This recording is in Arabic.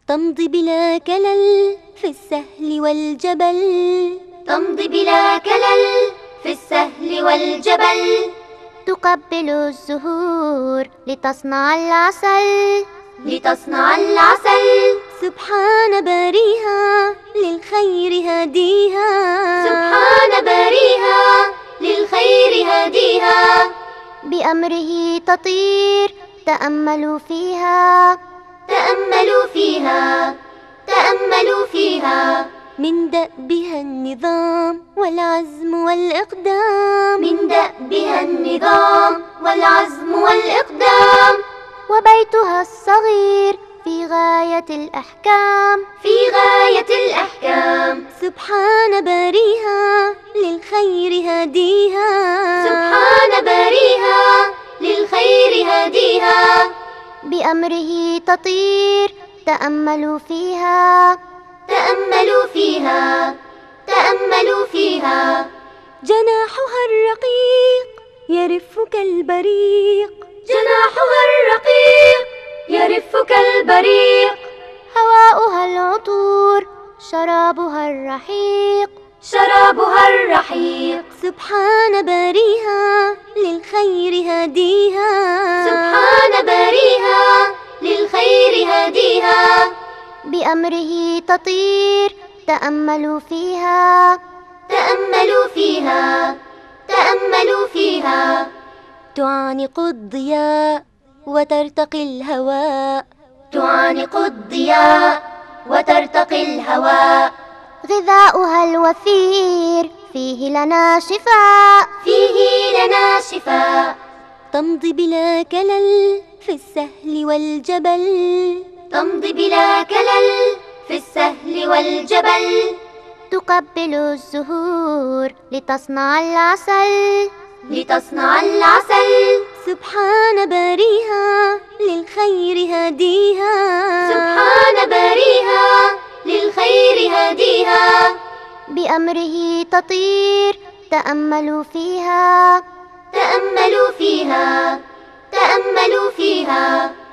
تمضي بلا كلل في السهل والجبل. تمضي بلا كلل في السهل والجبل. تقبل الزهور لتصنع العسل. لتصنع العسل. سبحان باريها للخير هاديها. سبحان باريها للخير هاديها. بأمره تطير تأملوا فيها. تأملوا فيها. تأملوا فيها. من دأبها النظام والعزم والإقدام. من دأبها النظام والعزم والإقدام. وبيتها الصغير في غاية الأحكام. في غاية الأحكام. سبحان باريها للخير هاديها. سبحان باريها للخير هاديها. بأمره تطير تأملوا فيها. تأملوا فيها. تأملوا فيها. جناحها الرقيق يرف كالبريق. جناحها الرقيق يرف كالبريق. هواؤها العطور شرابها الرحيق. شرابها الرحيق. سبحان باريها للخير هاديها. سبحان باريها للخير هاديها. بأمره تطير تأملوا فيها. تأملوا فيها. تأملوا فيها. تعانق الضياء وترتقي الهواء. تعانق الضياء وترتقي الهواء. غذاؤها الوفير فيه لنا شفاء. فيه لنا شفاء. تمضي بلا كلل في السهل والجبل. تمضي بلا كلل في السهل والجبل. تقبل الزهور لتصنع العسل. لتصنع العسل. سبحان باريها للخير هاديها. سبحان باريها للخير هاديها. بأمره تطير تأملوا فيها. تأملوا فيها. تأملوا فيها.